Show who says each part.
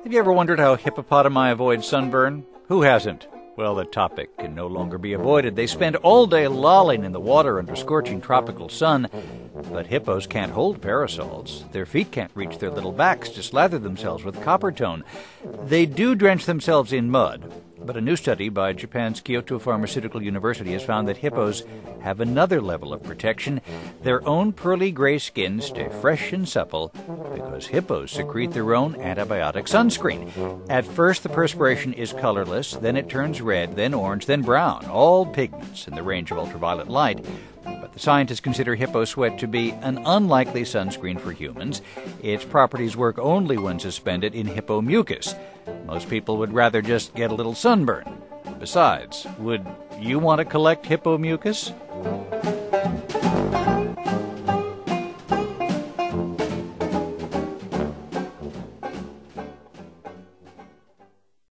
Speaker 1: Have you ever wondered how hippopotami avoid sunburn? Who hasn't? Well, the topic can no longer be avoided. They spend all day lolling in the water under scorching tropical sun. But hippos can't hold parasols. Their feet can't reach their little backs to slather themselves with Coppertone. They do drench themselves in mud. But a new study by Japan's Kyoto Pharmaceutical University has found that hippos have another level of protection. Their own pearly gray skins stay fresh and supple because hippos secrete their own antibiotic sunscreen. At first, the perspiration is colorless, then it turns red, then orange, then brown, all pigments in the range of ultraviolet light. But the scientists consider hippo sweat to be an unlikely sunscreen for humans. Its properties work only when suspended in hippo mucus. Most people would rather just get a little sunburn. Besides, would you want to collect hippo mucus?